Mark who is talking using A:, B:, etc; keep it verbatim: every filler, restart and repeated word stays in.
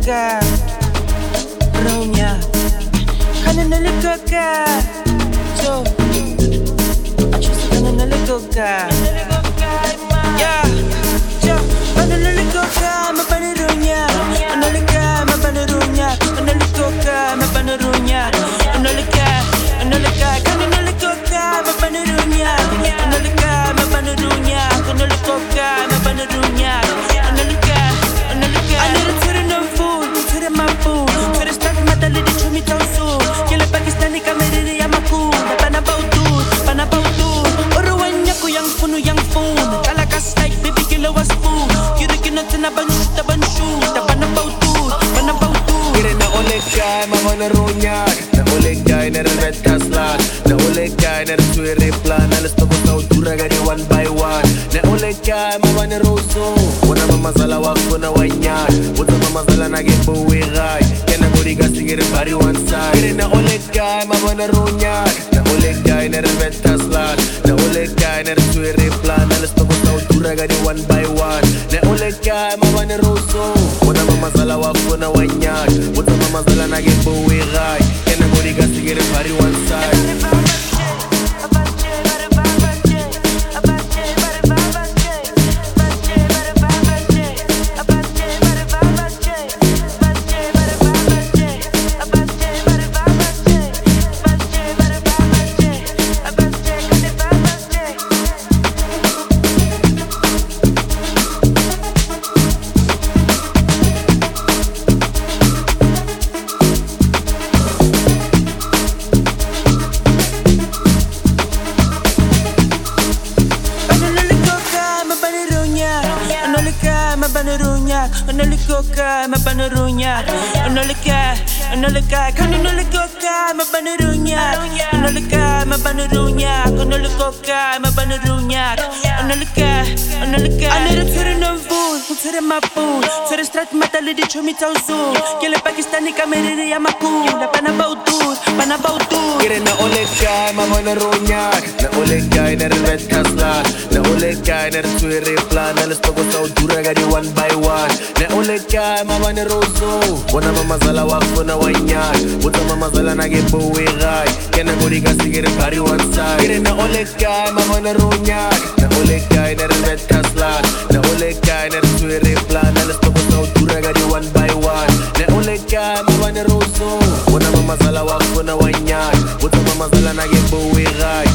A: coca, roña, canele coca, yo, canele coca, yeah, yo, canele coca, me pane roña, canele coca, me pane roña, canele coca, me pane roña, canele coca, canele coca, canele coca, me pane roña, canele coca, me pane roña, canele coca, me pane roña, canele coca, canele coca. I need a turn on food, turn my food, turn stuff my dali di chumi tausu, kile Pakistani kameri ya maku, pana bautu, pana bautu, oruwanya ko yang funu yang fun, kala kas like baby kilo was food, kiri kino tina banshu ta banshu, ta pana bautu, pana bautu.
B: Kire na ole guy, ma wana ronya, na ole guy na red kaslan, na ole guy na suere plan, alas to ko dura gari one by one, na ole guy ma wana roso, wana mama sala wa kuna wanya, wana mama sala na gembo we gai, kena gori gasigere bari one side. Kire na ole guy ma wana ronya, na ole guy na red kaslan, na ole guy na suere plan, alas to ko dura gari one by one, na ole guy ma wana roso, wana mama sala wa kuna wanya, wana mama sala na gembo we gai, kena gori gasigere bari one side.
A: Coca, me panerunya, no le cae, no le cae, cuando no le coca, me panerunya, no le cae, me panerunya, cuando le coca, me panerunya, no le cae, no le cae. I need a turn on food, turn my food, turn strat matali di chumi tausu, kile Pakistani kameri ya maku, la pana bautu, pana bautu.
B: Kire na ole guy, ma wana ronya, na ole guy na red kaslan, na ole guy na suere plan, alas to ko dura gari one by one, na ole guy ma wana roso, wana mama sala wa kuna wanya, wana mama sala na gembo we gai, kena gori gasigere bari one side. Kire na ole guy ma wana ronya, na ole guy na red kaslan, na ole guy na suere plan, alas to ko dura gari one by one, na ole guy ma wana roso, wana mama sala wa kuna wanya, wana mama sala na gembo we gai,